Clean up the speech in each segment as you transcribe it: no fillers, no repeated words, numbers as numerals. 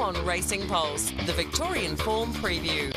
on Racing Pulse, the Victorian Form Preview.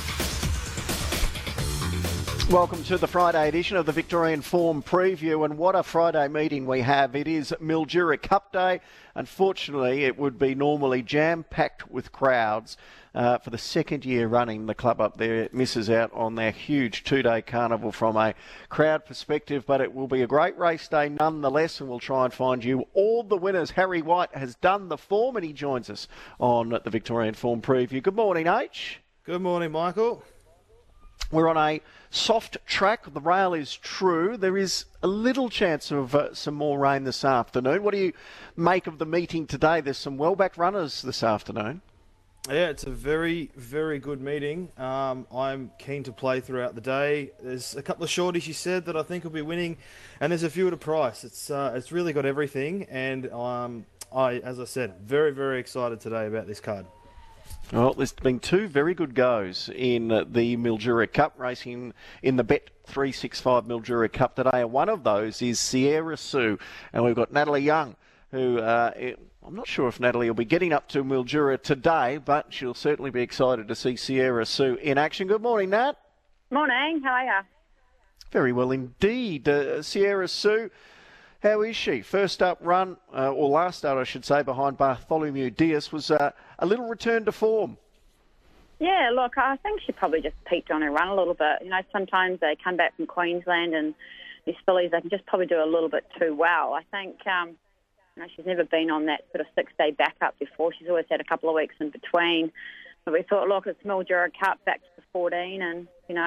Welcome to the Friday edition of the Victorian Form Preview, and what a Friday meeting we have. It is Mildura Cup Day. Unfortunately, it would be normally jam-packed with crowds. For the second year running, the club up there misses out on their huge two-day carnival from a crowd perspective, but it will be a great race day nonetheless, and we'll try and find you all the winners. Harry White has done the form, and he joins us on the Victorian Form Preview. Good morning, H. Good morning, Michael. We're on a soft track. The rail is true. There is a little chance of some more rain this afternoon. What do you make of the meeting today? There's some well-back runners this afternoon. Yeah, it's a very, very good meeting. I'm keen to play throughout the day. There's a couple of shorties you said that I think will be winning, and there's a few at a price. It's really got everything, and as I said, very, very excited today about this card. Well, there's been two very good goes in the Mildura Cup racing in the Bet365 Mildura Cup today. And one of those is Sierra Sue. And we've got Natalie Young, who I'm not sure if Natalie will be getting up to Mildura today, but she'll certainly be excited to see Sierra Sue in action. Good morning, Nat. Morning, how are you? Very well indeed. Sierra Sue, how is she? First up run, or last start I should say, behind Bartholomew Diaz was a little return to form. Yeah, look, I think she probably just peaked on her run a little bit. You know, sometimes they come back from Queensland and these fillies, they can just probably do a little bit too well. I think, she's never been on that sort of 6-day backup before. She's always had a couple of weeks in between. But we thought, look, it's Mildura Cup back to the 14 and,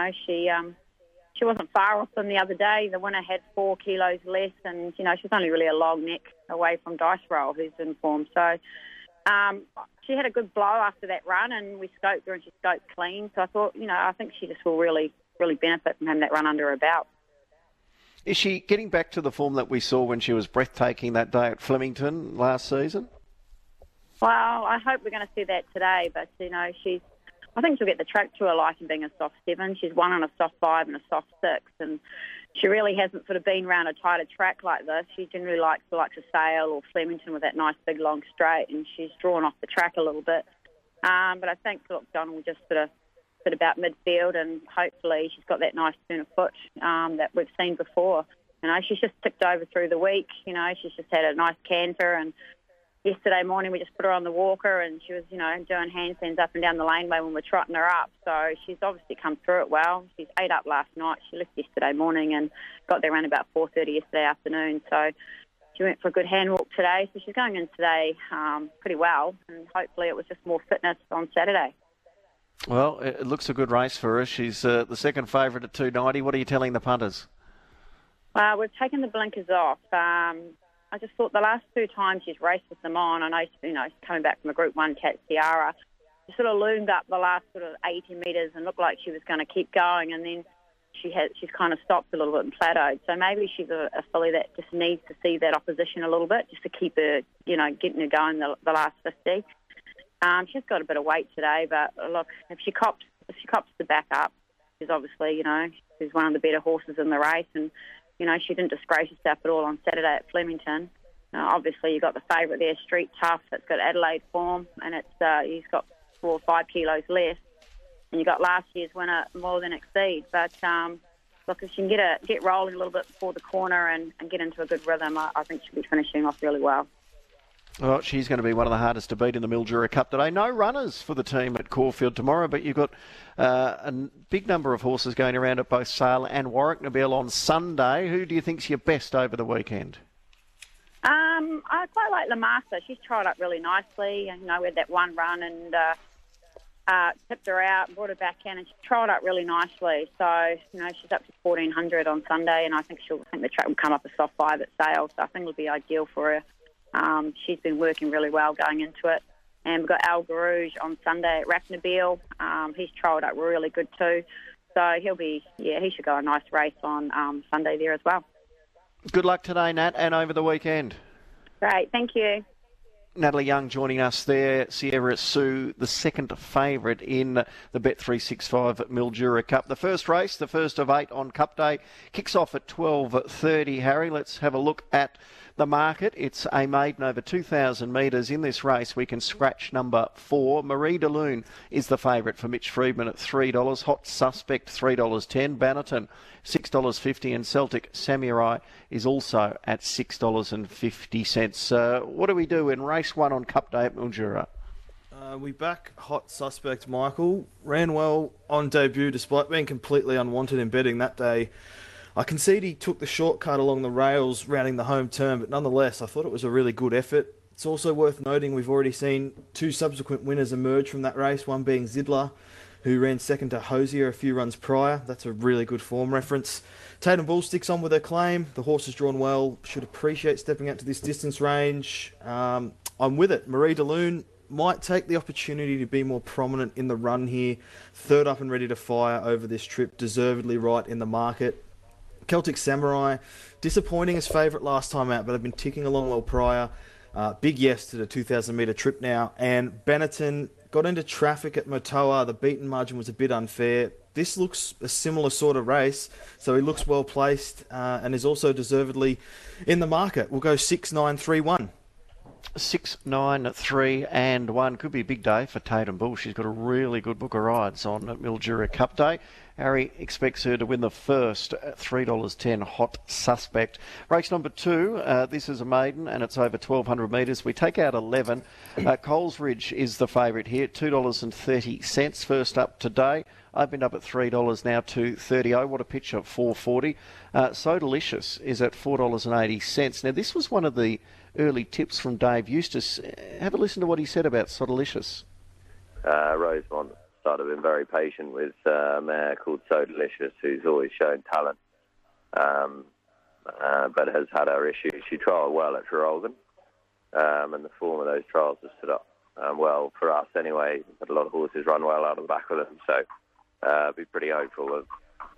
she wasn't far off them the other day. The winner had 4 kilos less and, she was only really a long neck away from Dice Roll, who's in form. So she had a good blow after that run and we scoped her and she scoped clean. So I thought, I think she just will really, really benefit from having that run under her belt. Is she getting back to the form that we saw when she was breathtaking that day at Flemington last season? Well, I hope we're going to see that today. But, I think she'll get the track to her liking being a soft 7. She's won on a soft 5 and a soft 6. And she really hasn't sort of been around a tighter track like this. She generally likes a Sale or Flemington with that nice big long straight. And she's drawn off the track a little bit. But I think, look, Don will just sort of sit about midfield and hopefully she's got that nice turn of foot that we've seen before. She's just ticked over through the week. She's just had a nice canter and yesterday morning we just put her on the walker and she was, doing handstands up and down the laneway when we're trotting her up. So she's obviously come through it well. She's ate up last night. She left yesterday morning and got there around about 4:30 yesterday afternoon. So she went for a good hand walk today. So she's going in today pretty well and hopefully it was just more fitness on Saturday. Well, it looks a good race for her. She's the second favourite at 290. What are you telling the punters? Well, we've taken the blinkers off. I just thought the last 2 times she's raced with them on, I know, coming back from a Group 1 Cat Tiara, she sort of loomed up the last sort of 80 metres and looked like she was going to keep going, and then she's kind of stopped a little bit and plateaued. So maybe she's a filly that just needs to see that opposition a little bit just to keep her, getting her going the last 50. She's got a bit of weight today, but look, if she cops the back up, she's obviously, she's one of the better horses in the race, and she didn't disgrace herself at all on Saturday at Flemington. Obviously, you've got the favourite there, Street Tough, that's got Adelaide form, and he's got 4 or 5 kilos less. And you got last year's winner, More Than Exceed. But look, if she can get rolling a little bit before the corner and get into a good rhythm, I think she'll be finishing off really well. Well, she's going to be one of the hardest to beat in the Mildura Cup today. No runners for the team at Caulfield tomorrow, but you've got a big number of horses going around at both Sale and Warwick Nabil on Sunday. Who do you think's your best over the weekend? I quite like La Master. She's tried up really nicely. We had that one run and tipped her out and brought her back in, and she tried up really nicely. So, she's up to 1,400 on Sunday, and I think the track will come up a soft 5 at Sale, so I think it'll be ideal for her. She's been working really well going into it. And we've got Al Garouge on Sunday at Racknabeal. He's trialled up really good too. So he should go a nice race on Sunday there as well. Good luck today, Nat, and over the weekend. Great, thank you. Natalie Young joining us there. Sierra Sue, the second favourite in the Bet365 Mildura Cup. The first race, the first of 8 on Cup Day, kicks off at 12:30. Harry, let's have a look at the market. It's a maiden over 2,000 metres. In this race, we can scratch number 4. Marie de Lune is the favourite for Mitch Freedman at $3. Hot Suspect, $3.10. Bannerton, $6.50. And Celtic Samurai is also at $6.50. What do we do in race 1 on Cup Day at Mildura? We back Hot Suspect, Michael. Ran well on debut despite being completely unwanted in betting that day. I concede he took the shortcut along the rails, rounding the home turn, but nonetheless, I thought it was a really good effort. It's also worth noting we've already seen 2 subsequent winners emerge from that race, one being Zidler, who ran second to Hosier a few runs prior. That's a really good form reference. Tatum Bull sticks on with her claim. The horse has drawn well, should appreciate stepping out to this distance range. I'm with it. Marie de Lune might take the opportunity to be more prominent in the run here. Third up and ready to fire over this trip, deservedly right in the market. Celtic Samurai, disappointing as favourite last time out, but I've been ticking along well prior. Big yes to the 2,000 metre trip now. And Bannerton got into traffic at Motoa. The beaten margin was a bit unfair. This looks a similar sort of race, so he looks well placed and is also deservedly in the market. We'll go 6, 9, 3, 1. 6, 9, 3 and 1. Could be a big day for Tatum Bull. She's got a really good book of rides on Mildura Cup Day. Harry expects her to win the first at $3.10 Hot Suspect. Race number 2, this is a maiden and it's over 1,200 metres. We take out 11. Colesridge is the favourite here, $2.30. First up today. Opened up at $3 now to $30. What a pitch at $4.40. So Delicious is at $4.80. Now this was one of the early tips from Dave Eustace. Have a listen to what he said about So Delicious. Rosemont started been very patient with a mare called So Delicious, who's always shown talent, but has had her issues. She trialled well at Traralgon, and the form of those trials has stood up well for us anyway. Had a lot of horses run well out of the back of them, so be pretty hopeful of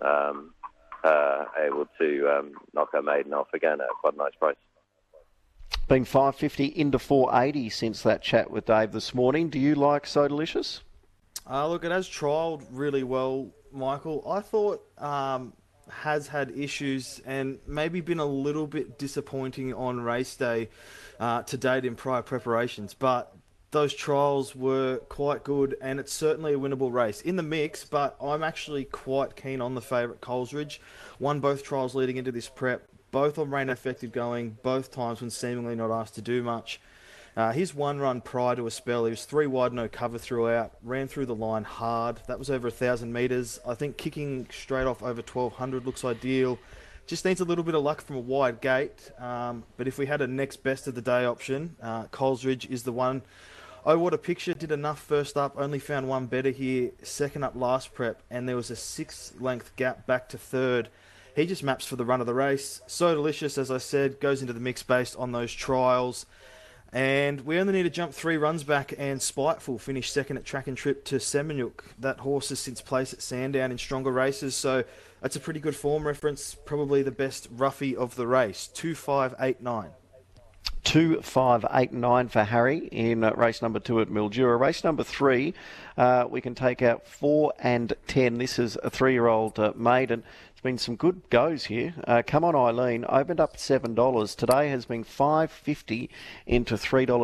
able to knock her maiden off again at quite a nice price. Being $5.50 into $4.80 since that chat with Dave this morning. Do you like So Delicious? Look, it has trialled really well, Michael. I thought has had issues and maybe been a little bit disappointing on race day to date in prior preparations, but those trials were quite good and it's certainly a winnable race. In the mix, but I'm actually quite keen on the favourite Colesridge. Won both trials leading into this prep. Both on rain effective going, both times when seemingly not asked to do much. His one run prior to a spell, he was 3 wide, no cover throughout, ran through the line hard. That was over 1,000 metres. I think kicking straight off over 1,200 looks ideal. Just needs a little bit of luck from a wide gate. But if we had a next best of the day option, Colesridge is the one. Oh, what a picture. Did enough first up, only found one better here. Second up last prep, and there was a 6-length gap back to third. He just maps for the run of the race. So Delicious, as I said, goes into the mix based on those trials. And we only need to jump 3 runs back, and Spiteful finished second at Track and Trip to Seminuk. That horse has since placed at Sandown in stronger races, so that's a pretty good form reference. Probably the best roughie of the race. 2, 5, 8, 9. 2, 5, 8, 9 for Harry in race number 2 at Mildura. Race number 3, we can take out 4 and 10. This is a 3-year-old maiden. Been some good goes here. Come On Eileen opened up at $7. Today has been $5.50 into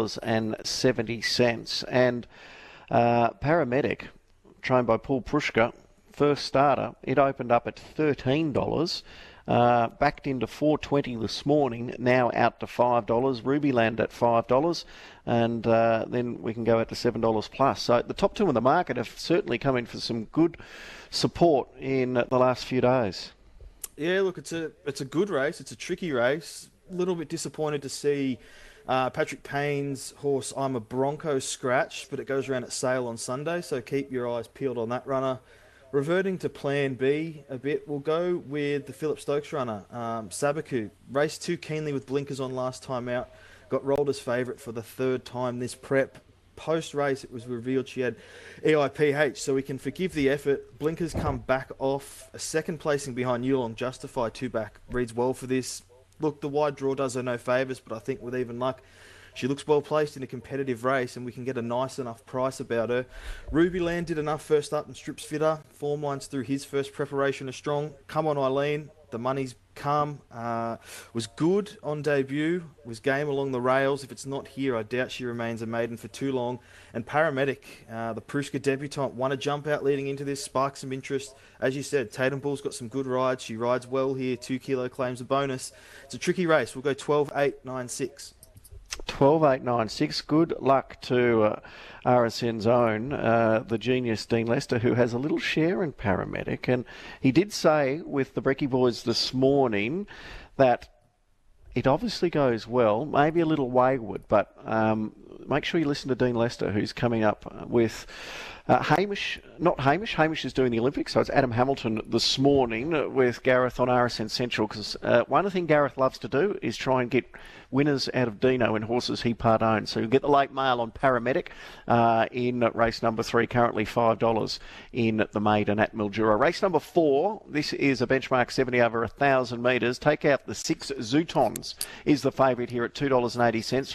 $3.70. And Paramedic, trained by Paul Prushka, first starter, it opened up at $13. Backed into $4.20 this morning, now out to $5. Rubyland at $5, and then we can go out to $7 plus. So the top 2 in the market have certainly come in for some good support in the last few days. Yeah, look, it's a good race. It's a tricky race. A little bit disappointed to see Patrick Payne's horse I'm a Bronco scratch, but it goes around at sale on Sunday, so keep your eyes peeled on that runner. Reverting to plan B a bit, we'll go with the Philip Stokes runner, Sabaku. Raced too keenly with blinkers on last time out. Got rolled as favourite for the 3rd time this prep. Post-race, it was revealed she had EIPH, so we can forgive the effort. Blinkers come back off. A 2nd placing behind Yulong Justify 2 back reads well for this. Look, the wide draw does her no favours, but I think with even luck, She looks well placed in a competitive race, and we can get a nice enough price about her. Rubyland did enough first up and strips fitter. Form lines through his first preparation are strong. Come On Eileen, the money's come. Was good on debut, was game along the rails. If it's not here, I doubt she remains a maiden for too long. And Paramedic, the Pruska debutante, won a jump out leading into this, sparked some interest. As you said, Tatum Bull's got some good rides. She rides well here. 2 kilo claims a bonus. It's a tricky race. We'll go 12-8-9-6. 12-8-9-6. Good luck to RSN's own, the genius Dean Lester, who has a little share in Paramedic. And he did say with the Brekkie boys this morning that it obviously goes well, maybe a little wayward, but make sure you listen to Dean Lester, who's coming up with Hamish is doing the Olympics, so it's Adam Hamilton this morning with Gareth on RSN Central, because one of the things Gareth loves to do is try and get winners out of Dino in horses he part owns. So you'll get the late mail on Paramedic in race number 3, currently $5 in the maiden at Mildura. Race number 4, this is a benchmark 70 over 1,000 metres. Take out the 6 Zoutons is the favourite here at $2.80.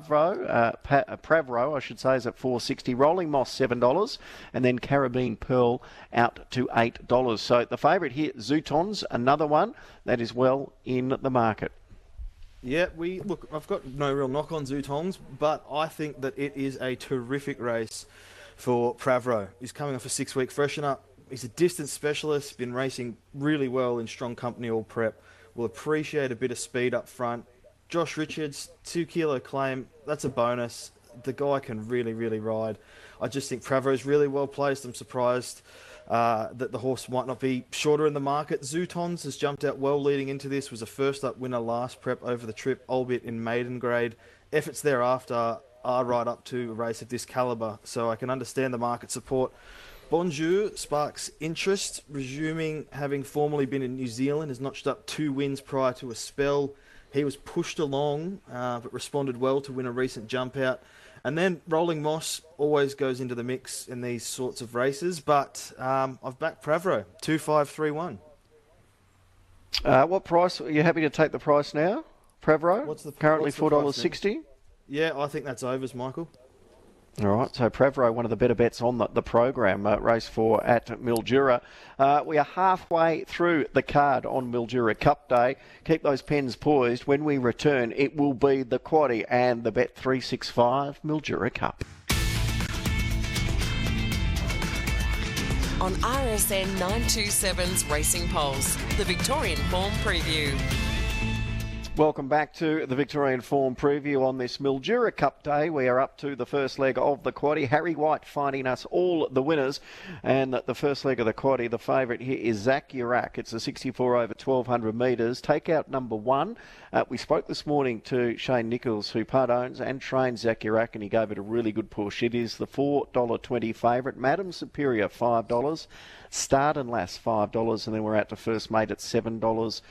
Pravro, I should say, is at $4.60. Rolling Moss $7, and then Caribbean Pearl out to $8. So the favourite here, Zoutons, another one that is well in the market. Yeah, I've got no real knock on Zoutons, but I think that it is a terrific race for Pravro. He's coming off a 6-week freshen up. He's a distance specialist, been racing really well in strong company all prep. Will appreciate a bit of speed up front. Josh Richards, 2 kilo claim, that's a bonus. The guy can really, really ride. I just think Pravro is really well placed. I'm surprised that the horse might not be shorter in the market. Zoutons has jumped out well leading into this, was a first up winner last prep over the trip, albeit in maiden grade. Efforts thereafter are right up to a race of this calibre, so I can understand the market support. Bonjour sparks interest, resuming having formerly been in New Zealand, has notched up 2 wins prior to a spell. He was pushed along, but responded well to win a recent jump out. And then Rolling Moss always goes into the mix in these sorts of races, but I've backed Pravro, 2-5-3-1. What price? Are you happy to take the price now, Pravro? Currently $4.60? Yeah, I think that's overs, Michael. All right, so Pravro, one of the better bets on the program, race 4 at Mildura. We are halfway through the card on Mildura Cup Day. Keep those pens poised. When we return, it will be the Quaddie and the Bet365 Mildura Cup. On RSN 927's Racing Pulse, the Victorian Form Preview. Welcome back to the Victorian Form Preview on this Mildura Cup Day. We are up to the first leg of the Quaddie. Harry White finding us all the winners. And the first leg of the Quaddie, the favourite here is Zach Urak. It's a 64 over 1,200 metres. Take out number 1. We spoke this morning to Shane Nichols, who part owns and trains Zach Urak, and he gave it a really good push. It is the $4.20 favourite. Madam Superior, $5. Start and Lass, $5. And then we're out to First Mate at $7.50.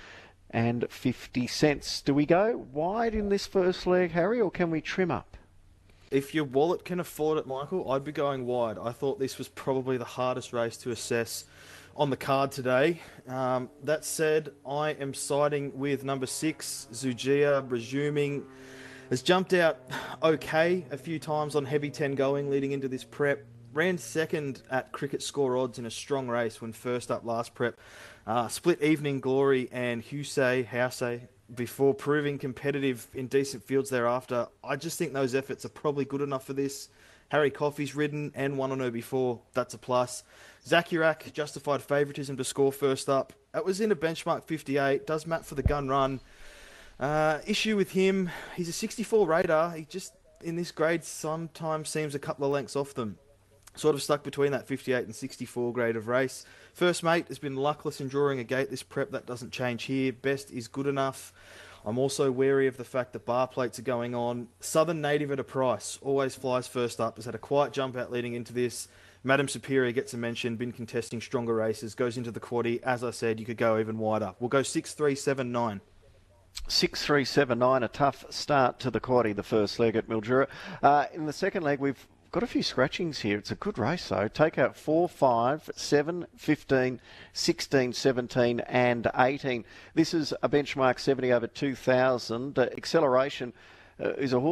Do we go wide in this first leg, Harry, or can we trim up? If your wallet can afford it, Michael, I'd be going wide. I thought this was probably the hardest race to assess on the card today. That said, I am siding with number 6, Zugia, resuming. Has jumped out okay a few times on heavy 10 going leading into this prep. Ran second at Cricket Score odds in a strong race when first up last prep. Split Evening Glory and Housey before proving competitive in decent fields thereafter. I just think those efforts are probably good enough for this. Harry Coffey's ridden and won on her before. That's a plus. Zach Urak, justified favouritism to score first up. It was in a benchmark 58. Does map for the gun run. Issue with him, he's a 64 radar. He just, in this grade, sometimes seems a couple of lengths off them. Sort of stuck between that 58 and 64 grade of race. First Mate has been luckless in drawing a gate this prep. That doesn't change here. Best is good enough. I'm also wary of the fact that bar plates are going on. Southern Native at a price. Always flies first up. Has had a quiet jump out leading into this. Madam Superior gets a mention. Been contesting stronger races. Goes into the Quaddie. As I said, you could go even wider. We'll go 6-3-7-9. 6-3-7-9. A tough start to the Quaddie, the first leg at Mildura. In the second leg, we've got a few scratchings here. It's a good race, though. Take out 4, 5, 7, 15, 16, 17 and 18. This is a benchmark 70 over 2,000. Acceleration is a horse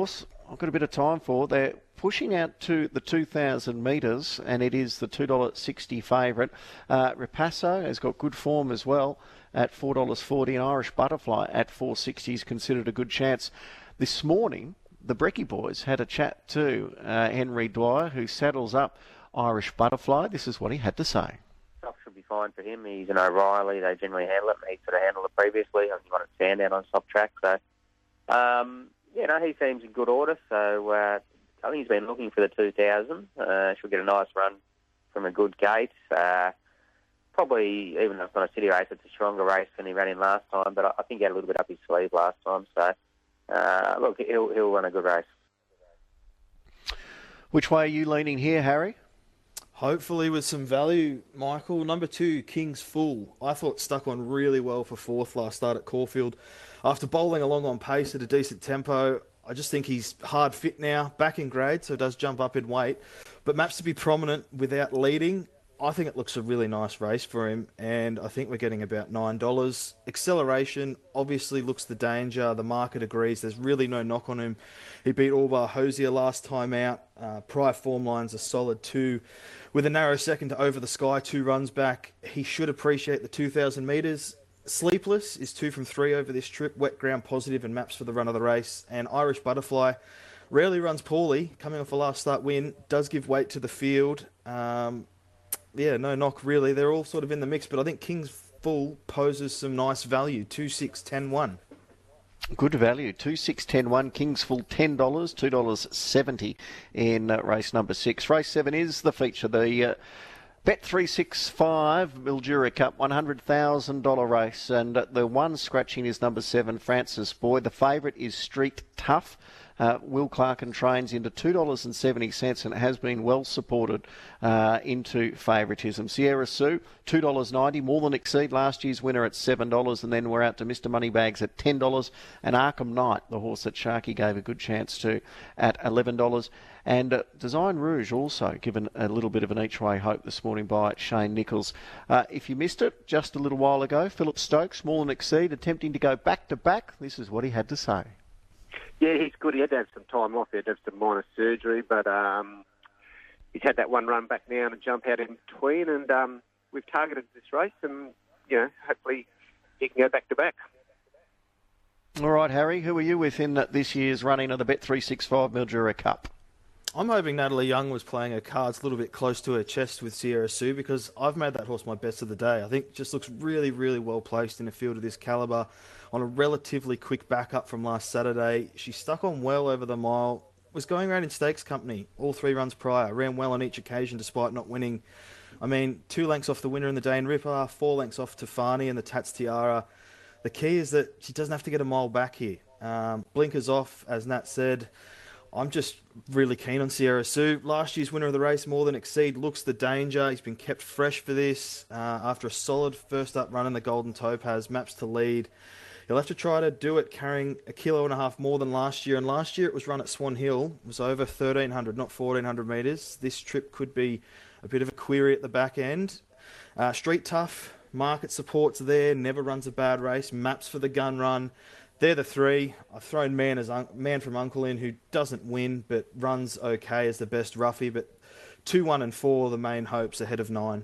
I've got a bit of time for. They're pushing out to the 2,000 metres, and it is the $2.60 favourite. Ripasso has got good form as well at $4.40, and Irish Butterfly at $4.60 is considered a good chance. This morning, the Brecky boys had a chat to Henry Dwyer, who saddles up Irish Butterfly. This is what he had to say. Stuff should be fine for him. He's an O'Reilly. They generally handle it. He sort of handled it previously. I think he wanted stand out on soft track. So, he seems in good order. So I think he's been looking for the 2,000. She'll get a nice run from a good gate. Probably, even though it's not a city race, it's a stronger race than he ran in last time. But I think he had a little bit up his sleeve last time. So, look, he'll run a good race. Which way are you leaning here, Harry? Hopefully with some value, Michael. Number 2, King's Full. I thought stuck on really well for fourth last start at Caulfield. After bowling along on pace at a decent tempo, I just think he's hard fit now, back in grade, so does jump up in weight. But maps to be prominent without leading. I think it looks a really nice race for him, and I think we're getting about $9. Acceleration obviously looks the danger. The market agrees. There's really no knock on him. He beat Alvar Hosier last time out. Prior form lines are solid too. With a narrow second to Over the Sky, 2 runs back, he should appreciate the 2,000 metres. Sleepless is 2 from 3 over this trip. Wet ground positive and maps for the run of the race. And Irish Butterfly rarely runs poorly. Coming off a last start win, does give weight to the field. No knock really. They're all sort of in the mix, but I think King's Full poses some nice value. 2, 6, 10, 1. Good value. 2, 6, 10, 1. King's Full $10, $2.70 in race number 6. Race 7 is the feature. The Bet365 Mildura Cup $100,000 race, and the one scratching is number 7, Francis Boyd. The favourite is Street Tough. Will Clarkin trains into $2.70 and it has been well supported into favouritism. Sierra Sue, $2.90, more than exceed last year's winner at $7, and then we're out to Mr. Moneybags at $10, and Arkham Knight, the horse that Sharky gave a good chance to, at $11. And Design Rouge also given a little bit of an each-way hope this morning by Shane Nichols. If you missed it just a little while ago, Philip Stokes, more than exceed, attempting to go back-to-back. This is what he had to say. Yeah, he's good. He had to have some time off. He had to have some minor surgery, but he's had that one run back now and a jump out in between, and we've targeted this race, and, hopefully he can go back-to-back. All right, Harry, who are you with in this year's running of the Bet365 Mildura Cup? I'm hoping Natalie Young was playing her cards a little bit close to her chest with Sierra Sue, because I've made that horse my best of the day. I think just looks really, really well placed in a field of this calibre on a relatively quick backup from last Saturday. She stuck on well over the mile, was going around in stakes company all 3 runs prior, ran well on each occasion despite not winning. 2 lengths off the winner in the Dane Ripper, 4 lengths off Tefani and the Tats Tiara. The key is that she doesn't have to get a mile back here. Blinkers off, as Nat said. I'm just really keen on Sierra Sue. Last year's winner of the race, more than exceed, looks the danger. He's been kept fresh for this after a solid first up run in the Golden Topaz. Maps to lead. He'll have to try to do it carrying 1.5 kilos more than last year. And last year it was run at Swan Hill. It was over 1,300, not 1,400 metres. This trip could be a bit of a query at the back end. Street Tough, market support's there, never runs a bad race. Maps for the gun run. They're the 3. I've thrown Man from Uncle in, who doesn't win but runs okay as the best roughie. But 2, 1 and 4 are the main hopes ahead of 9.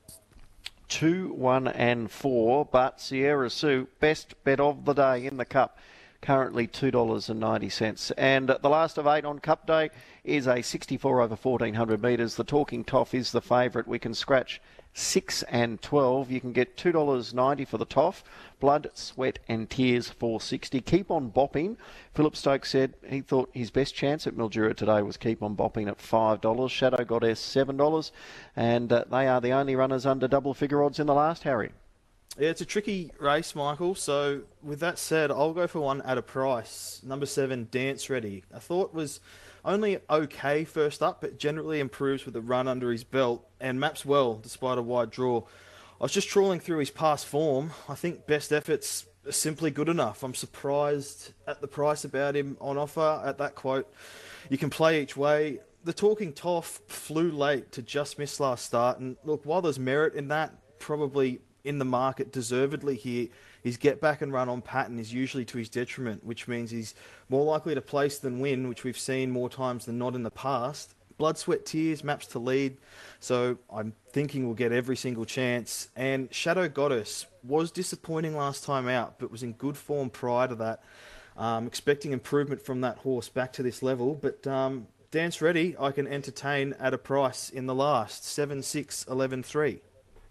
2, 1 and 4, but Sierra Sue, best bet of the day in the Cup, currently $2.90. And the last of 8 on Cup Day is a 64 over 1,400 metres. The Talking Toff is the favourite. We can scratch 6 and 12. You can get $2.90 for the Toff. Blood, Sweat and Tears $4.60. Keep on Bopping. Philip Stokes said he thought his best chance at Mildura today was Keep on Bopping at $5. Shadow Goddess $7. And they are the only runners under double figure odds in the last, Harry. Yeah, it's a tricky race, Michael. So with that said, I'll go for one at a price. Number 7, Dance Ready. I thought was only okay first up, but generally improves with a run under his belt and maps well despite a wide draw. I was just trawling through his past form. I think best efforts are simply good enough. I'm surprised at the price about him on offer at that quote. You can play each way. The Talking Toff flew late to just miss last start. And look, while there's merit in that, probably in the market deservedly here, his get back and run on pattern is usually to his detriment, which means he's more likely to place than win, which we've seen more times than not in the past. Blood, Sweat, Tears maps to lead, so I'm thinking we'll get every single chance. And Shadow Goddess was disappointing last time out, but was in good form prior to that. Expecting improvement from that horse back to this level, but Dance Ready I can entertain at a price in the last 7-6-11-3.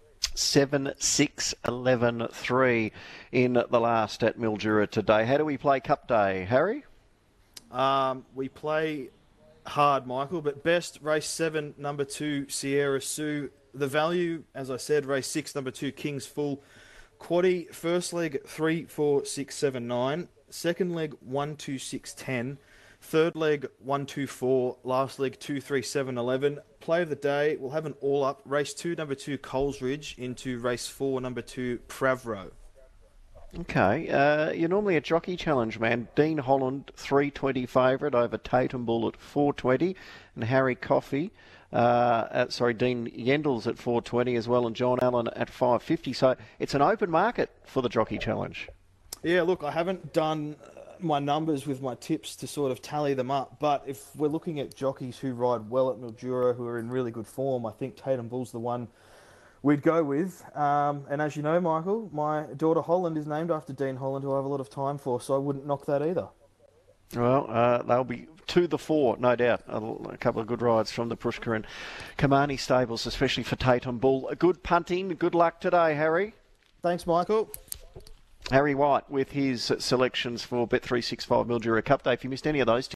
7-6-11-3 in the last at Mildura today. How do we play Cup Day, Harry? We play hard, Michael, but best race 7, number 2, Sierra Sue. The value, as I said, race 6, number 2, King's Full. Quaddie, first leg 3, 4, 6, 7, 9. Second leg 1, 2, 6, 10. Third leg 1, 2, 4. Last leg 2, 3, 7, 11. Play of the day, we'll have an all-up. Race 2, number 2, Coles Ridge into race 4, number 2, Pravro. Okay, you're normally a jockey challenge, man. Dean Holland, 320 favourite over Tatum Bull at 420, and Harry Coffey, Dean Yendels at 420 as well, and John Allen at 550. So it's an open market for the jockey challenge. Yeah, look, I haven't done my numbers with my tips to sort of tally them up, but if we're looking at jockeys who ride well at Mildura, who are in really good form, I think Tatum Bull's the one we'd go with. And as you know, Michael, my daughter Holland is named after Dean Holland, who I have a lot of time for, so I wouldn't knock that either. Well, they'll be to the fore, no doubt. A couple of good rides from the Prushka and Kamani stables, especially for Tatum Bull. Good punting. Good luck today, Harry. Thanks, Michael. Harry White with his selections for Bet365 Mildura Cup Day. If you missed any of those,